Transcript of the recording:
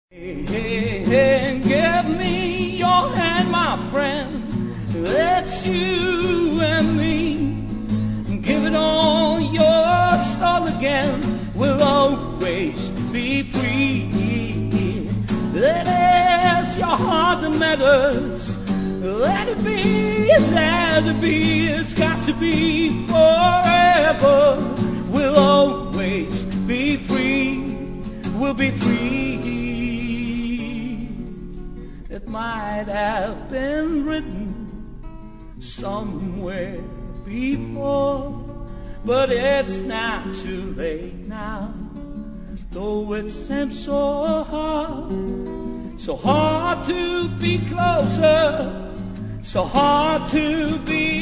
Hey, give me your hand, my friend. Let's you and me give it all your soul again. We'll always be free. It is your heart that matters. Let it be, let it be. It's got to be forever. We'll always be free. We'll be free. It might have been written somewhere before, but it's not too late now. Though it seems so hard to be closer, so hard to be